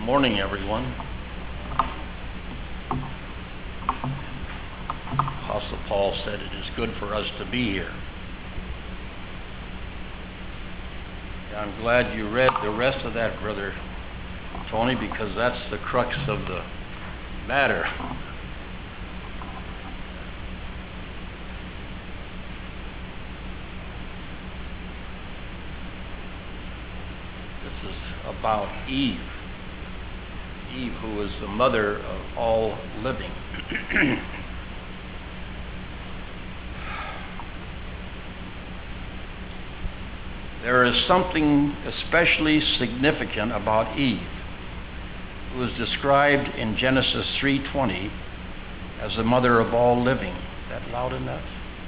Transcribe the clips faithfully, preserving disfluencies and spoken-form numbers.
morning, everyone. Apostle Paul said it is good for us to be here. I'm glad you read the rest of that, Brother Tony, because that's the crux of the matter. This is about Eve. Eve, who is the mother of all living. There is something especially significant about Eve, who is described in Genesis three twenty as the mother of all living. Is that loud enough?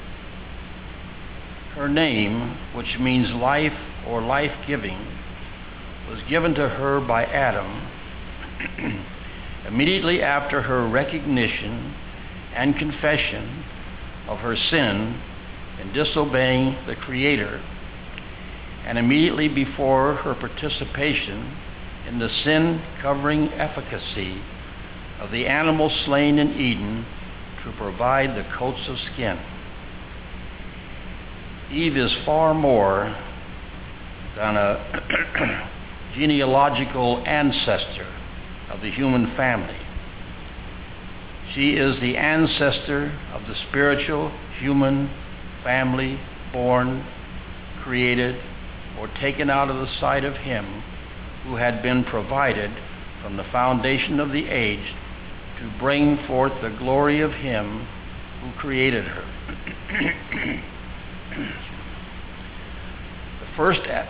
Her name, which means life or life-giving, was given to her by Adam immediately after her recognition and confession of her sin in disobeying the Creator, and immediately before her participation in the sin-covering efficacy of the animal slain in Eden to provide the coats of skin. Eve is far more than a genealogical ancestor of the human family. She is the ancestor of the spiritual human family, born, created, or taken out of the sight of Him who had been provided from the foundation of the age to bring forth the glory of Him who created her. The first a-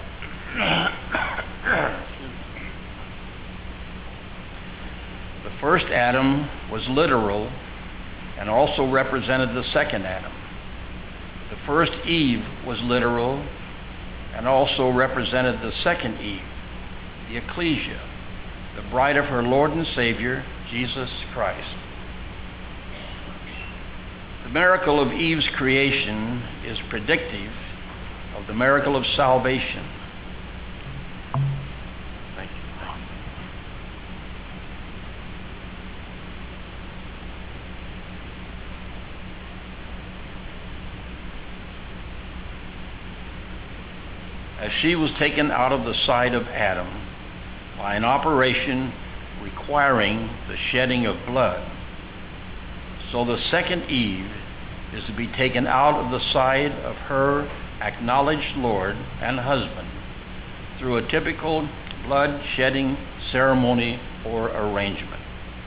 the first Adam was literal and also represented the second Adam. The first Eve was literal and also represented the second Eve, the ecclesia, the bride of her Lord and Savior, Jesus Christ. The miracle of Eve's creation is predictive of the miracle of salvation. Thank you. Thank you. As she was taken out of the sight of Adam by an operation requiring the shedding of blood, so the second Eve is to be taken out of the sight of her acknowledged Lord and husband through a typical blood-shedding ceremony or arrangement.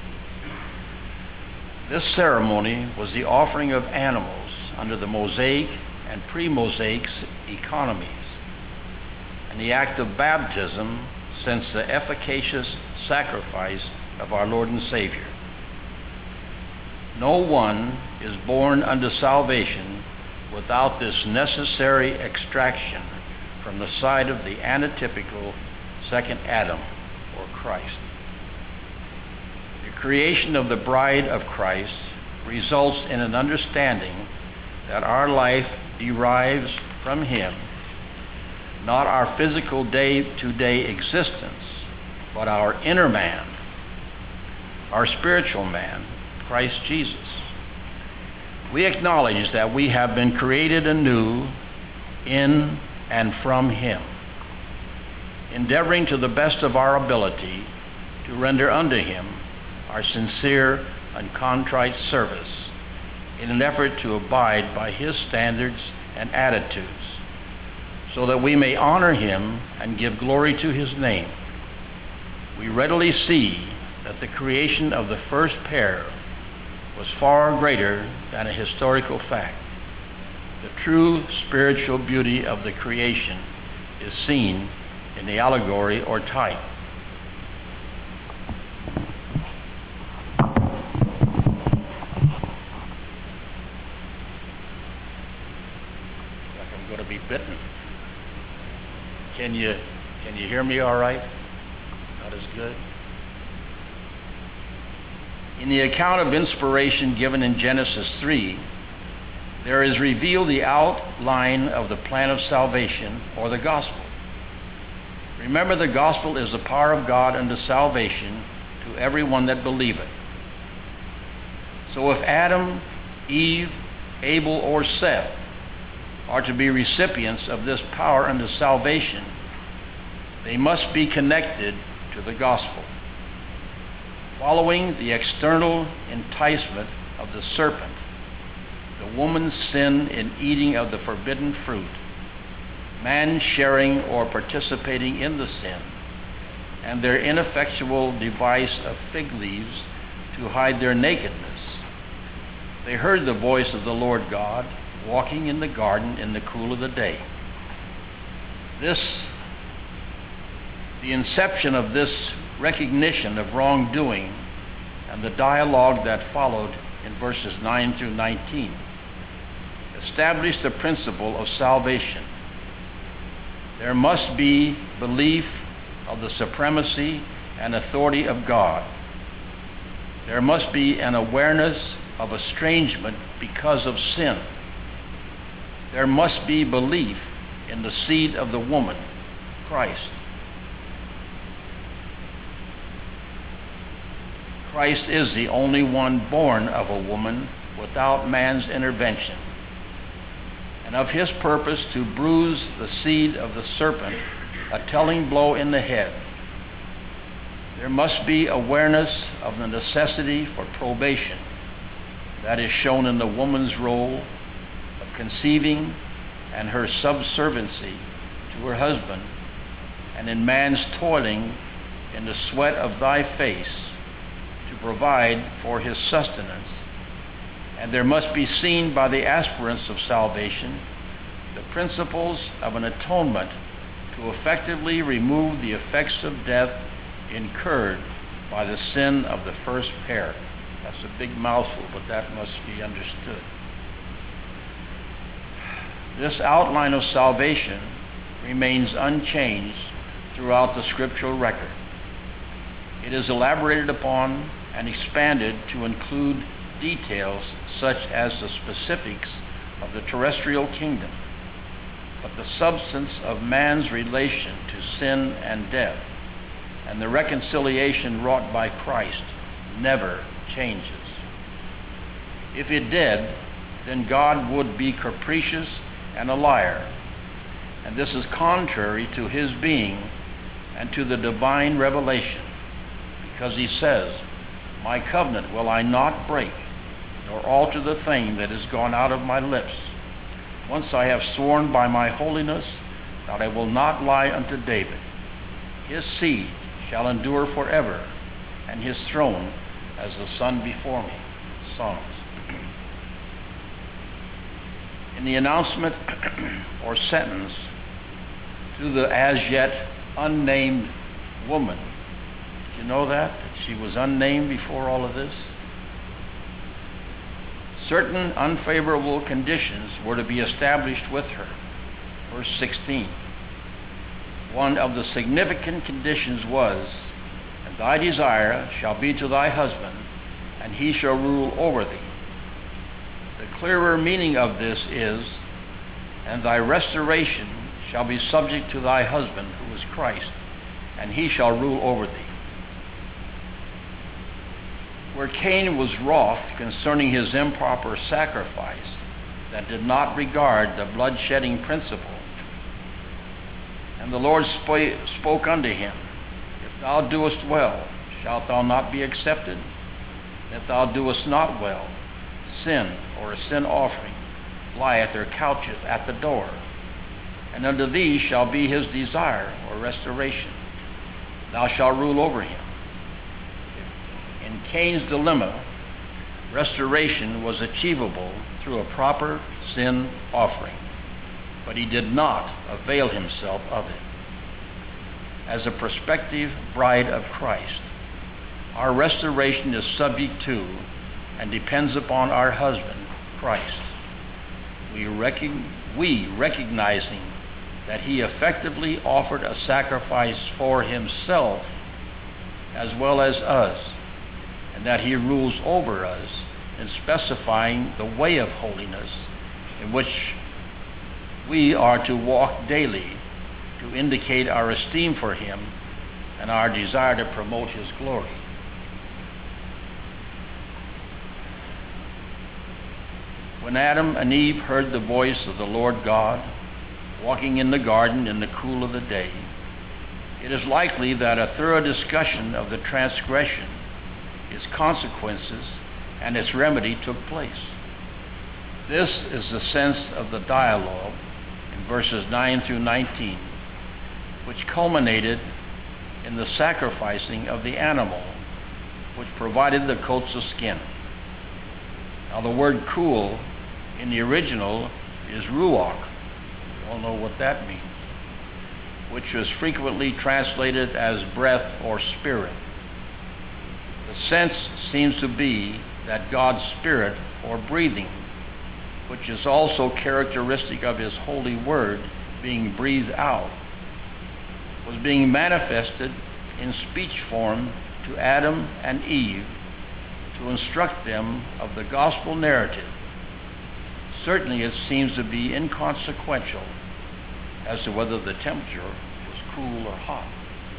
This ceremony was the offering of animals under the Mosaic and pre-Mosaic economies, and the act of baptism since the efficacious sacrifice of our Lord and Savior. No one is born unto salvation without this necessary extraction from the side of the antitypical second Adam, or Christ. The creation of the bride of Christ results in an understanding that our life derives from Him, not our physical day-to-day existence, but our inner man, our spiritual man, Christ Jesus. We acknowledge that we have been created anew in and from Him, endeavoring to the best of our ability to render unto Him our sincere and contrite service in an effort to abide by His standards and attitudes, so that we may honor Him and give glory to His name. We readily see that the creation of the first pair was far greater than a historical fact. The true spiritual beauty of the creation is seen in the allegory or type. Like I'm going to be bitten. Can you can you hear me all right? Not as good? In the account of inspiration given in Genesis three, there is revealed the outline of the plan of salvation or the gospel. Remember, the gospel is the power of God unto salvation to everyone that believeth. So if Adam, Eve, Abel, or Seth are to be recipients of this power unto salvation, they must be connected to the gospel. Following the external enticement of the serpent, the woman's sin in eating of the forbidden fruit, man sharing or participating in the sin, and their ineffectual device of fig leaves to hide their nakedness, they heard the voice of the Lord God walking in the garden in the cool of the day. This, the inception of this recognition of wrongdoing and the dialogue that followed in verses nine through nineteen established the principle of salvation. There must be belief of the supremacy and authority of God. There must be an awareness of estrangement because of sin. There must be belief in the seed of the woman, Christ. Christ is the only one born of a woman without man's intervention, and of his purpose to bruise the seed of the serpent, a telling blow in the head. There must be awareness of the necessity for probation that is shown in the woman's role of conceiving and her subserviency to her husband, and in man's toiling in the sweat of thy face to provide for his sustenance. And there must be seen by the aspirants of salvation the principles of an atonement to effectively remove the effects of death incurred by the sin of the first pair. That's a big mouthful, but that must be understood. This outline of salvation remains unchanged throughout the scriptural record. It is elaborated upon and expanded to include details such as the specifics of the terrestrial kingdom, but the substance of man's relation to sin and death and the reconciliation wrought by Christ never changes. If it did, then God would be capricious and a liar, and this is contrary to his being and to the divine revelation, because he says, "My covenant will I not break, nor alter the thing that is gone out of my lips. Once I have sworn by my holiness that I will not lie unto David. His seed shall endure forever, and his throne as the sun before me." Psalms. In the announcement or sentence to the as yet unnamed woman, did you know that? That she was unnamed before all of this? Certain unfavorable conditions were to be established with her. Verse sixteen. One of the significant conditions was, "And thy desire shall be to thy husband, and he shall rule over thee." The clearer meaning of this is, "And thy restoration shall be subject to thy husband, who is Christ, and he shall rule over thee." Where Cain was wroth concerning his improper sacrifice that did not regard the blood-shedding principle, and the Lord sp- spoke unto him, "If thou doest well, shalt thou not be accepted? If thou doest not well, sin or a sin offering lie at their couches at the door, and unto thee shall be his desire or restoration. Thou shalt rule over him." In Cain's dilemma, restoration was achievable through a proper sin offering, but he did not avail himself of it. As a prospective bride of Christ, our restoration is subject to and depends upon our husband, Christ. We, rec- we recognizing that he effectively offered a sacrifice for himself as well as us, and that he rules over us in specifying the way of holiness in which we are to walk daily, to indicate our esteem for him and our desire to promote his glory. When Adam and Eve heard the voice of the Lord God walking in the garden in the cool of the day, it is likely that a thorough discussion of the transgression, its consequences, and its remedy took place. This is the sense of the dialogue in verses nine through nineteen, which culminated in the sacrificing of the animal which provided the coats of skin. Now the word cool in the original is ruach. You all know what that means, which was frequently translated as breath or spirit. The sense seems to be that God's spirit or breathing, which is also characteristic of his holy word being breathed out, was being manifested in speech form to Adam and Eve to instruct them of the gospel narrative. Certainly it seems to be inconsequential as to whether the temperature was cool or hot.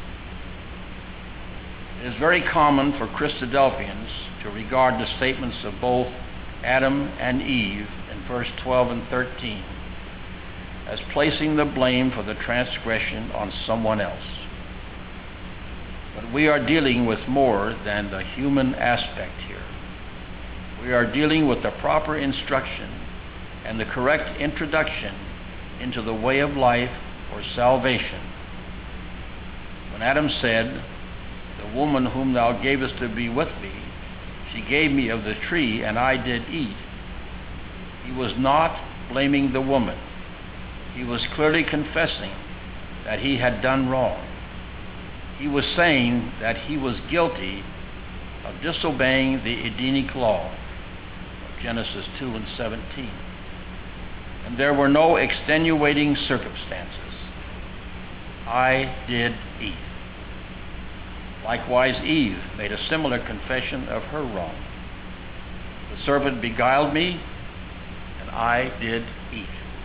It is very common for Christadelphians to regard the statements of both Adam and Eve in verse twelve and thirteen as placing the blame for the transgression on someone else. But we are dealing with more than the human aspect here. We are dealing with the proper instruction and the correct introduction into the way of life or salvation. When Adam said, "The woman whom thou gavest to be with me, she gave me of the tree, and I did eat," he was not blaming the woman. He was clearly confessing that he had done wrong. He was saying that he was guilty of disobeying the Edenic law of Genesis two and seventeen. And there were no extenuating circumstances. I did eat. Likewise, Eve made a similar confession of her wrong. The serpent beguiled me, and I did eat.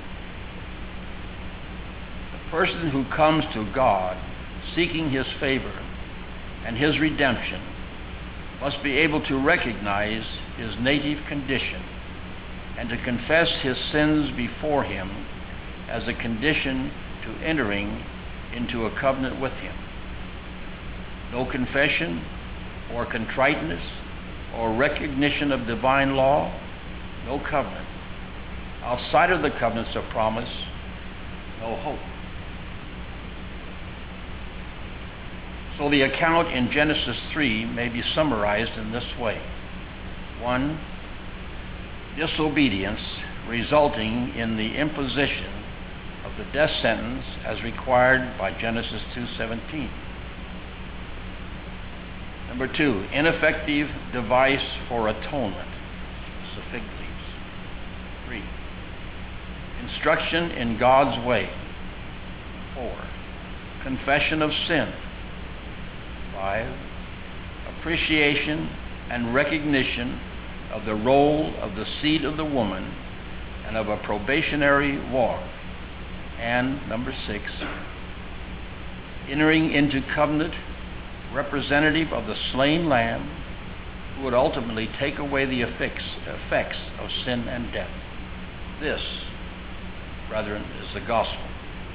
The person who comes to God seeking his favor and his redemption must be able to recognize his native condition and to confess his sins before him as a condition to entering into a covenant with him. No confession or contriteness or recognition of divine law, no covenant. Outside of the covenants of promise, no hope. So the account in Genesis three may be summarized in this way. One, disobedience resulting in the imposition of the death sentence as required by Genesis two seventeen. Number two, ineffective device for atonement, the fig leaves. Three, instruction in God's way. Four, confession of sin. Five, appreciation and recognition of the role of the seed of the woman and of a probationary walk. And number six, entering into covenant representative of the slain lamb who would ultimately take away the effects, effects of sin and death. This, brethren, is the gospel.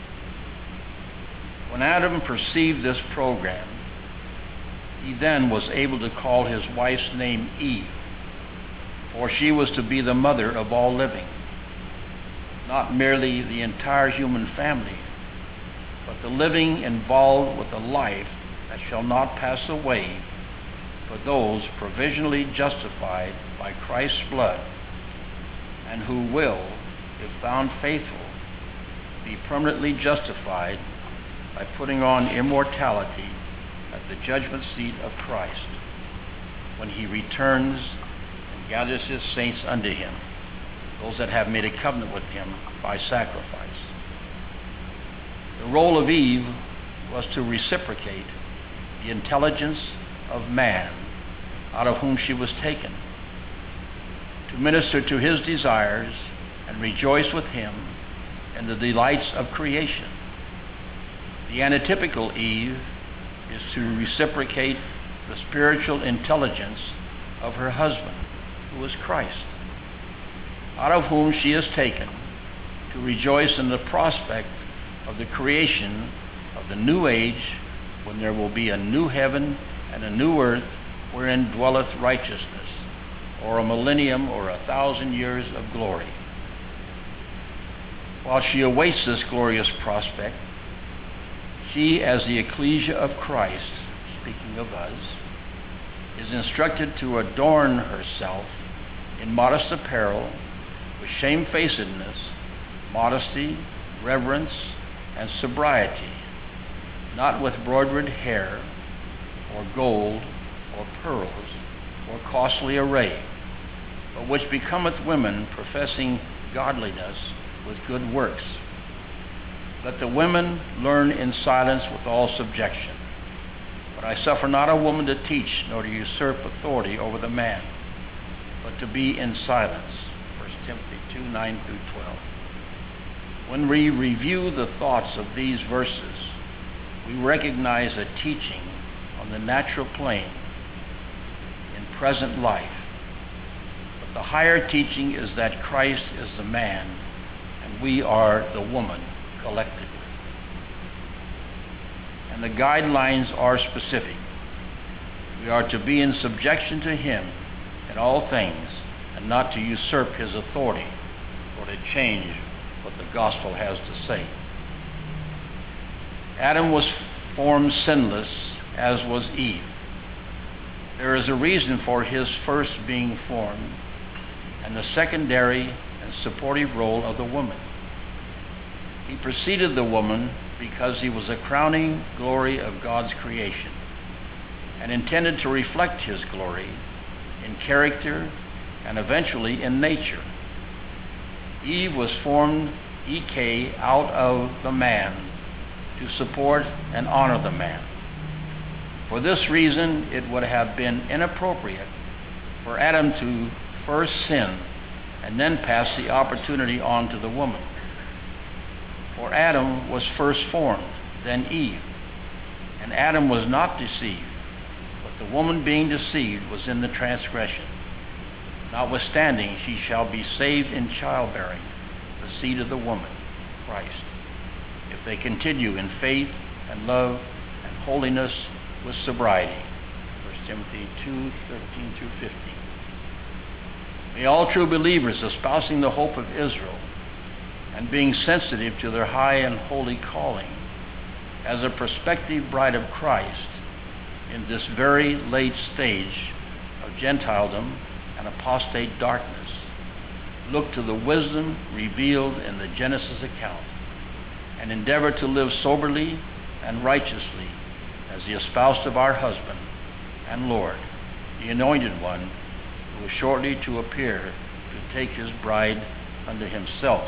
When Adam perceived this program, he then was able to call his wife's name Eve, for she was to be the mother of all living, not merely the entire human family, but the living involved with a life that shall not pass away for those provisionally justified by Christ's blood, and who will, if found faithful, be permanently justified by putting on immortality at the judgment seat of Christ when he returns and gathers his saints unto him, those that have made a covenant with him by sacrifice. The role of Eve was to reciprocate the intelligence of man out of whom she was taken, to minister to his desires and rejoice with him in the delights of creation, The antitypical Eve is to reciprocate the spiritual intelligence of her husband, who is Christ, out of whom she is taken to rejoice in the prospect of the creation of the new age, when there will be a new heaven and a new earth wherein dwelleth righteousness, or a millennium or a thousand years of glory. While she awaits this glorious prospect, she, as the ecclesia of Christ, speaking of us, is instructed to adorn herself in modest apparel, with shamefacedness, modesty, reverence, and sobriety, not with broidered hair, or gold, or pearls, or costly array, but which becometh women professing godliness with good works. Let the women learn in silence with all subjection. But I suffer not a woman to teach, nor to usurp authority over the man, but to be in silence. First Timothy two, nine through twelve. When we review the thoughts of these verses, we recognize a teaching on the natural plane in present life. But the higher teaching is that Christ is the man and we are the woman collectively. And the guidelines are specific. We are to be in subjection to him in all things, and not to usurp his authority or to change what the gospel has to say. Adam was formed sinless, as was Eve. There is a reason for his first being formed, and the secondary and supportive role of the woman. He preceded the woman because he was a crowning glory of God's creation, and intended to reflect his glory in character and eventually in nature. Eve was formed, E K, out of the man to support and honor the man. For this reason, it would have been inappropriate for Adam to first sin and then pass the opportunity on to the woman. For Adam was first formed, then Eve, and Adam was not deceived, but the woman being deceived was in the transgression. Notwithstanding, she shall be saved in childbearing, the seed of the woman, Christ, if they continue in faith and love and holiness with sobriety. First Timothy two, thirteen through fifteen. May all true believers, espousing the hope of Israel and being sensitive to their high and holy calling as a prospective bride of Christ in this very late stage of Gentiledom and apostate darkness, look to the wisdom revealed in the Genesis account and endeavor to live soberly and righteously as the espoused of our husband and Lord, the anointed one, who is shortly to appear to take his bride unto himself.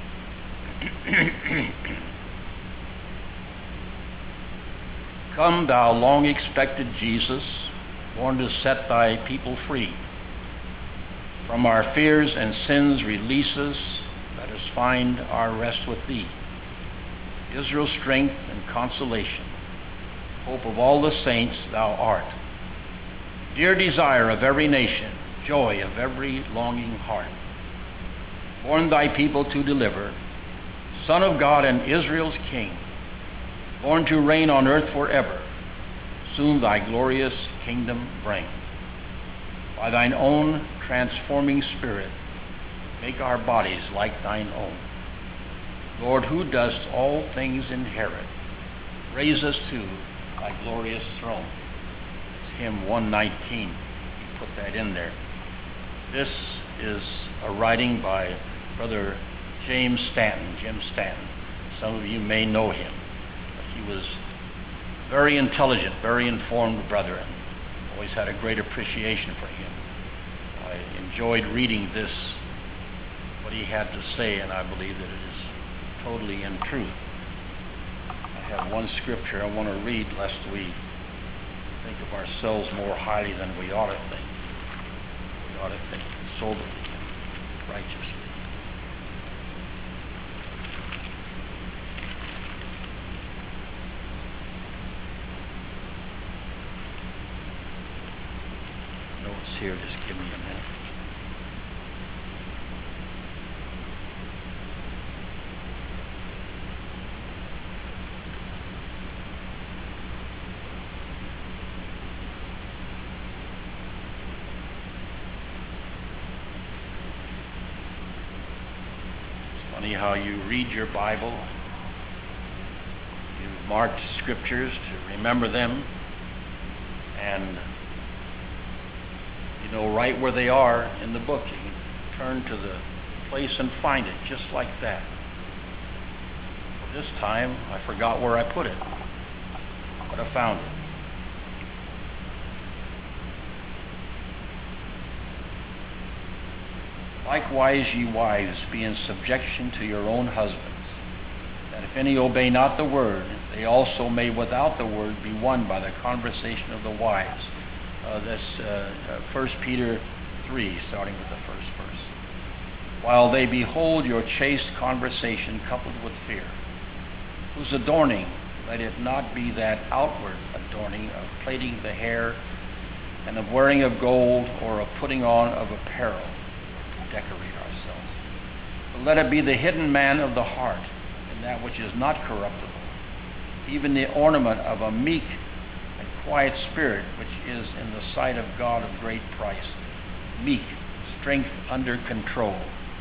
Come, thou long expected Jesus, born to set thy people free. From our fears and sins release us, let us find our rest with thee. Israel's strength and consolation, hope of all the saints thou art. Dear desire of every nation, joy of every longing heart. Born thy people to deliver, Son of God and Israel's King, born to reign on earth forever, soon thy glorious kingdom bring. By thine own transforming Spirit, make our bodies like thine own. Lord, who dost all things inherit, raise us to thy glorious throne. It's hymn one nineteen. He put that in there. This is a writing by Brother James Stanton, Jim Stanton. Some of you may know him. But he was very intelligent, very informed brother, and always had a great appreciation for him. I enjoyed reading this, what he had to say, and I believe that it is totally in truth. I have one scripture I want to read lest we think of ourselves more highly than we ought to think. We ought to think soberly and righteously. It's here, just give me a minute. It's funny how you read your Bible. You've marked scriptures to remember them, and you know right where they are in the book. You can turn to the place and find it just like that. This time I forgot where I put it, but I found it. Likewise, ye wives, be in subjection to your own husbands, that if any obey not the word, they also may without the word be won by the conversation of the wives. Uh, that's uh, uh, First Peter three, starting with the first verse. While they behold your chaste conversation coupled with fear, whose adorning, let it not be that outward adorning of plaiting the hair and of wearing of gold or of putting on of apparel to decorate ourselves. But let it be the hidden man of the heart, and that which is not corruptible, even the ornament of a meek and quiet spirit, which is in the sight of God of great price. Meek, strength under control.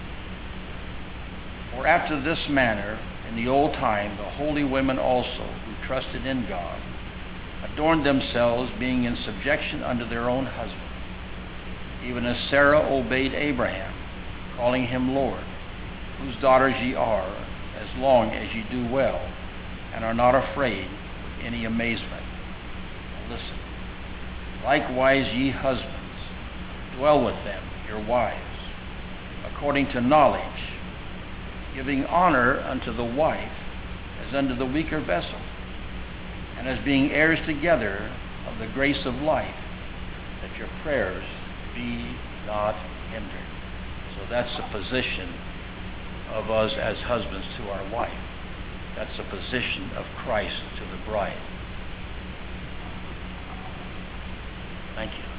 For after this manner, in the old time, the holy women also, who trusted in God, adorned themselves, being in subjection unto their own husbands, even as Sarah obeyed Abraham, calling him Lord, whose daughters ye are, as long as ye do well, and are not afraid with any amazement. Now listen. Likewise, ye husbands, dwell with them, your wives, according to knowledge, giving honor unto the wife as unto the weaker vessel, and as being heirs together of the grace of life, that your prayers be not hindered. So that's the position of us as husbands to our wife. That's the position of Christ to the bride. Thank you.